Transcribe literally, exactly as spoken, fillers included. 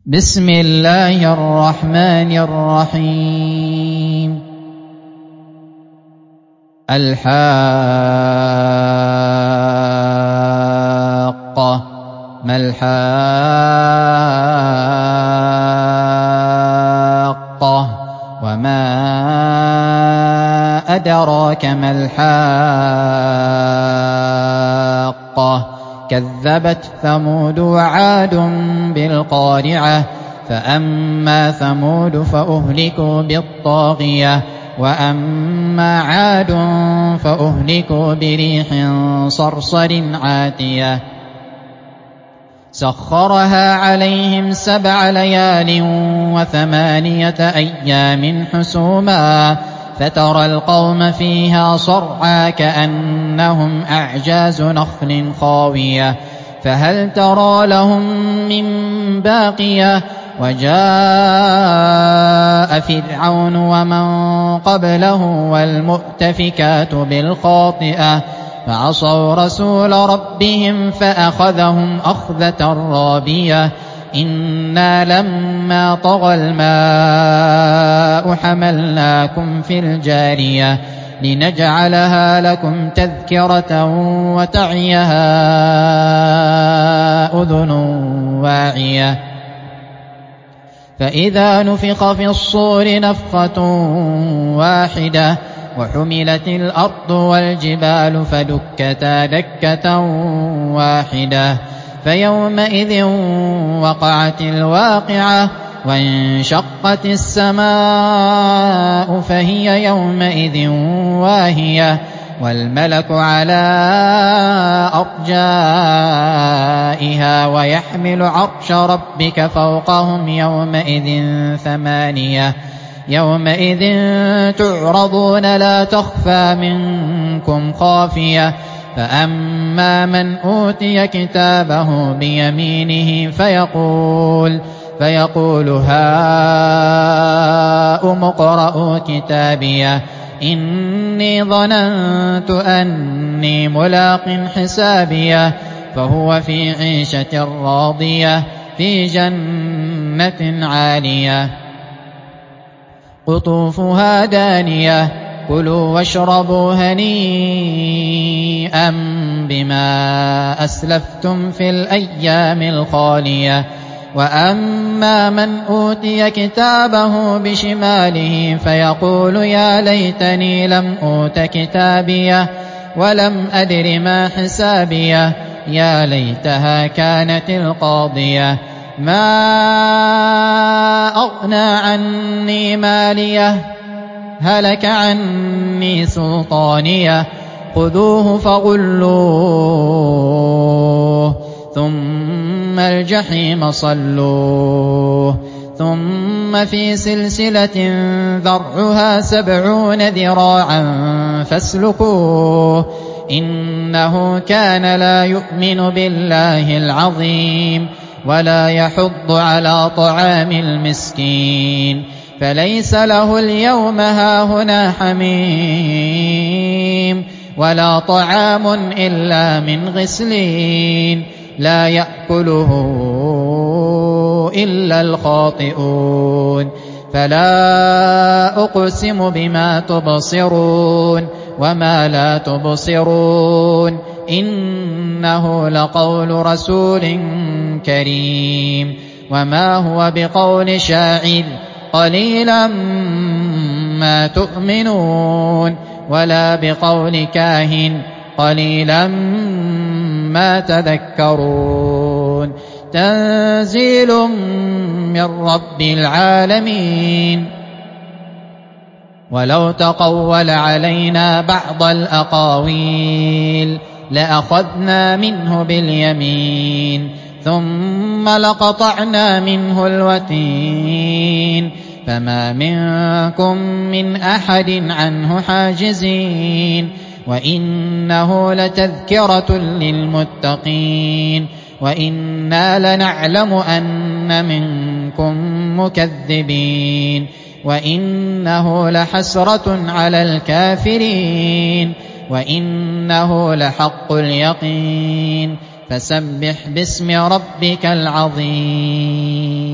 بسم الله الرحمن الرحيم الحاقة ما الحاقة وما أدراك ما الحاقة كذبت ثمود وعاد بالقارعة فأما ثمود فأهلكوا بالطاغية وأما عاد فأهلكوا بريح صرصر عاتية سخرها عليهم سبع ليال وثمانية أيام حسوما فترى القوم فيها صرعى كأنهم أعجاز نخل خاوية فهل ترى لهم من باقية وجاء فرعون ومن قبله والمؤتفكات بالخاطئة فعصوا رسول ربهم فأخذهم أخذة رابية إنا لما طغى الماء حملناكم في الجارية لنجعلها لكم تذكرة وتعيها أذن واعية فإذا نفخ في الصور نفخة واحدة وحملت الأرض والجبال فدكتا دكة واحدة فيومئذ وقعت الواقعة وانشقت السماء فهي يومئذ واهية والملك على أرجائها ويحمل عرش ربك فوقهم يومئذ ثمانية يومئذ تعرضون لا تخفى منكم خافية فأما من أوتي كتابه بيمينه فيقول فيقول هاؤم اقرءوا كتابيه إني ظننت أني ملاق حسابيه فهو في عيشة راضية في جنة عالية قطوفها دانية كلوا واشربوا هنيئا بما أسلفتم في الأيام الخالية وأما من أوتي كتابه بشماله فيقول يا ليتني لم أوت كتابيه ولم أدر ما حسابيه يا ليتها كانت القاضية ما أغنى عني ماليه هلك عني سلطانيه خذوه فغلوه ثم الجحيم صلوه ثم في سلسلة ذرعها سبعون ذراعا فاسلكوه إنه كان لا يؤمن بالله العظيم ولا يحض على طعام المسكين فليس له اليوم هاهنا حميم ولا طعام إلا من غسلين لا يأكله إلا الخاطئون فلا أقسم بما تبصرون وما لا تبصرون إنه لقول رسول كريم وما هو بقول شاعر قليلا ما تؤمنون ولا بقول كاهن قليلا ما تذكرون تنزيل من رب العالمين ولو تقول علينا بعض الأقاويل لأخذنا منه باليمين ثم لقطعنا منه الوتين فما منكم من أحد عنه حاجزين وإنه لتذكرة للمتقين وإنا لنعلم أن منكم مكذبين وإنه لحسرة على الكافرين وإنه لحق اليقين فسبح باسم ربك العظيم.